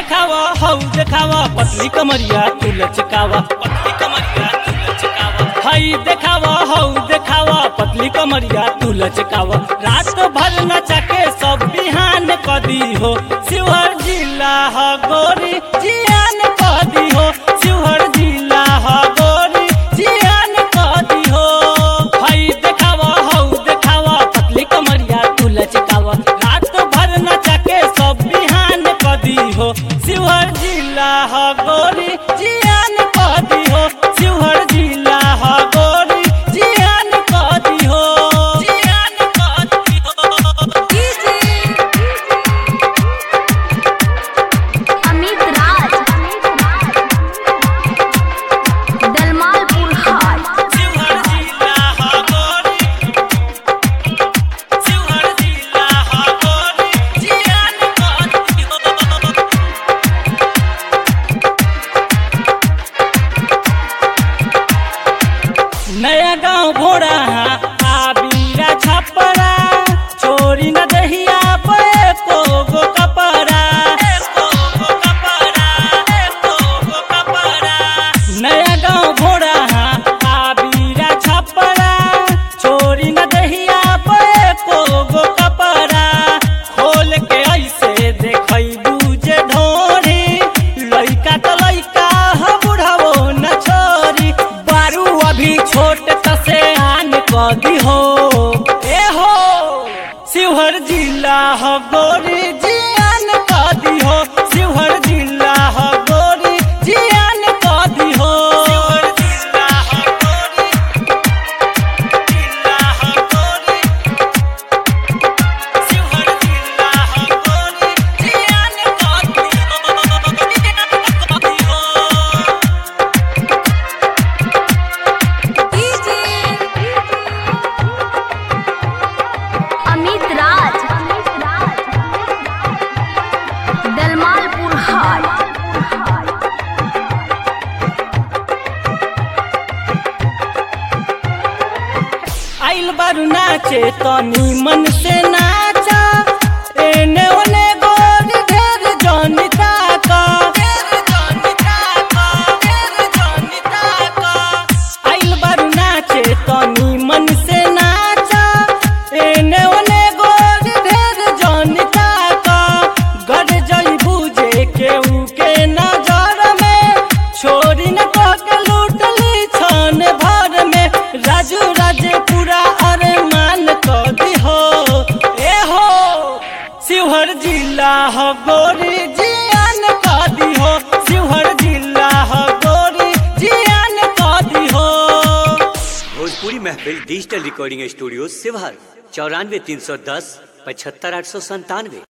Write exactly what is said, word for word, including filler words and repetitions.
देखावा हौ देखावा पतली कमरिया तू लचकावा पतली कमरिया तू लचकावा हाय देखावा हौ देखावा पतली कमरिया तू लचकावा रात भर नचा के सब बिहान कदी हो शिवहर जिला ह गोरी जियान कदी हो शिवहर जिला ह गोरी जियान कदी हो हाय देखावा हौ देखावा पतली कमरिया तू लचकावा रात भर नचा के सब बिहान कदी हो शिवहर जिला ह गोरी जियान कदी हो शिवहर जिला ह गोरी जियान कदी हो जियान कदी हो अमित राज दलमालपुर हाट शिवहर जिला ह गोरी शिवहर जिला ह गोरी जियान कदी हो नया गाँव घोड़ा आबीरा छपरा छोरी न दहिया पे को गो कपड़ा एको गो कपड़ा एको गो कपड़ा नया गाँव घोड़ा आबीरा छपरा छोरी न दहिया पे को गो कपड़ा खोल के ऐसे देखई दूजे ढोरी लइका तो लइका ह बुढ़ावो न छोरी बारू अभी छोट तसे आन कदी हो ए हो शिवहर जिला ह गोरी जियान कदी हो शिवहर जिला ह गोरी जियान कदी हो शिवहर जिला ह गोरी जिला ह गोरी शिवहर जिला ह गोरी जियान कदी हो अमित राज दलमालपुर हाट आइल बारू नाचे तनी मन से नाचा एने ओने गोरी ढेर जनिता का ढेर जनिता का ढेर जनिता का आइल बारू नाचे तनी मन से नाचा एने ओने गोरी ढेर जनिता का गड़ जई बुझे केहू के नजर में छोरी न कह के लूटली छन भर में राजू राजे पूरा अरमान कदी हो ए हो शिवहर जिला ह गोरी जियान कदी हो शिवहर जिला ह गोरी जियान कदी हो भोजपुरी महफिल डिजिटल रिकॉर्डिंग स्टूडियो शिवहर चौरानवे तीन सौ दस पचहत्तर आठ सौ संतानवे।